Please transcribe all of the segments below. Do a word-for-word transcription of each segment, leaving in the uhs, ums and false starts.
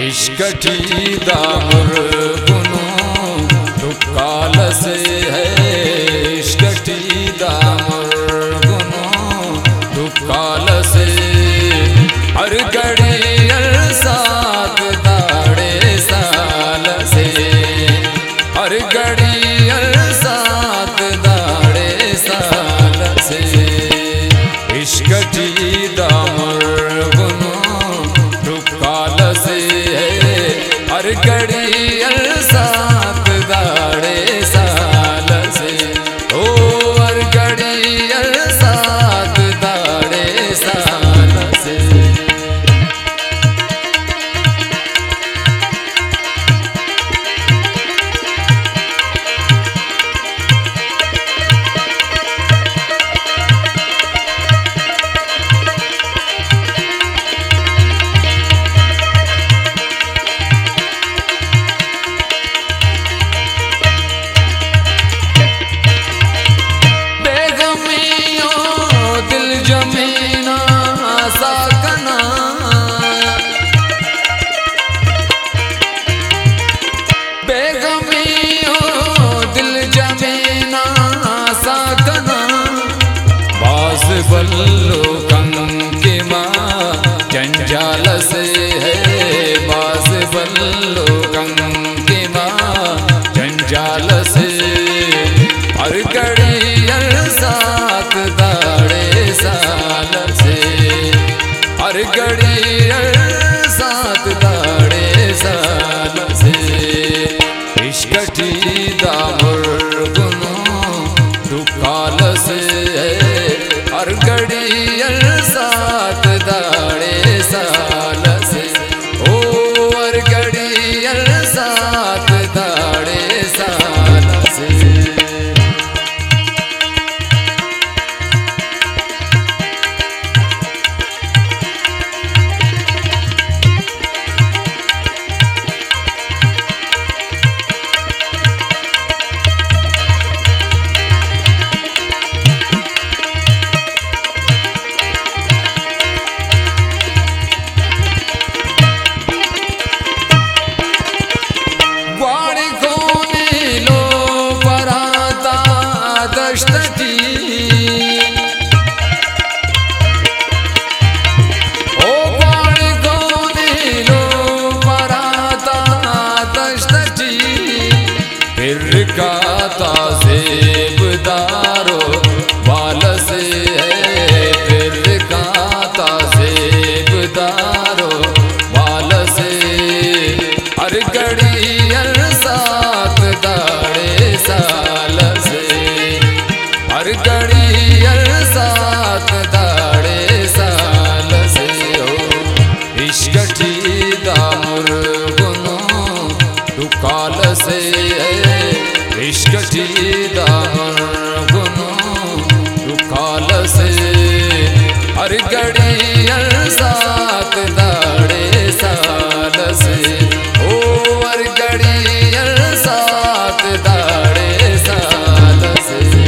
इश्कटी दामुर गुनो दुकाल से है। इश्कटी दामुर गुनो दुकाल से हर घड़ी साथ दाड़े साल से हर घड़ी साथ दाड़े साल से इश्कटी दामुर गुनो दुकाल से हर घड़ी साथ दाड़े साल से ओ हर घड़ी साथ दाड़े साल से। बल्लो कंके माँ जंजाल से है। बास बल्लो कंके माँ जंजाल से हर घड़ी साथ दाड़े साल से हर घड़ी साथ दाड़े साल से इश्कटी दामुर गुनो दुकाल से हर घड़ी साथ दाड़े साल से ओ हर घड़ी साथ दाड़े साल से। गाता सेबदारो बाल से है। फिर गाता सेबदारो बाल से हर घड़ी साथ दाड़े साल से हर घड़ी साथ दाड़े साल से हो इश्कटी दामुर गुनो दुकाल से इश्कटी दामुर गुनो दुकाल से हर घड़ी साथ दाड़े साल से ओ हर घड़ी साथ दाड़े साल से।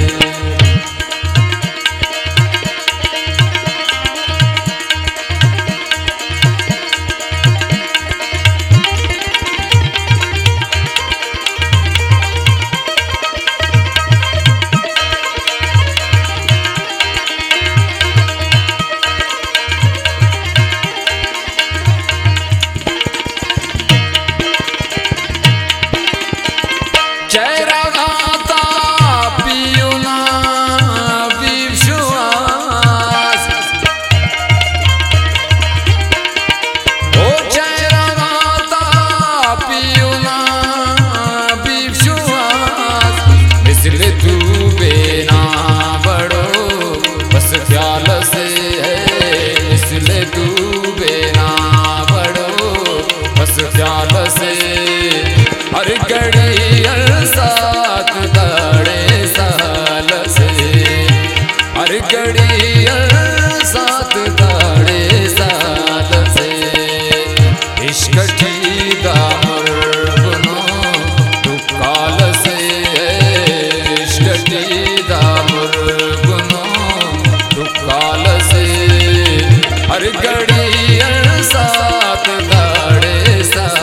ख्याल से है इसलिए तू बेना बड़ो बस ख्याल से हर घड़ी साथ दाड़े साल से हर घड़ी साथ दाड़े साल से इश्कटी दामुर गुनो दुकाल से इश्कटी दामुर गुनो दुकाल से हर घड़ी साथ दाड़े साल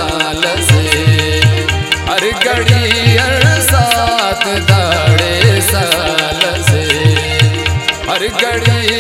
घड़ी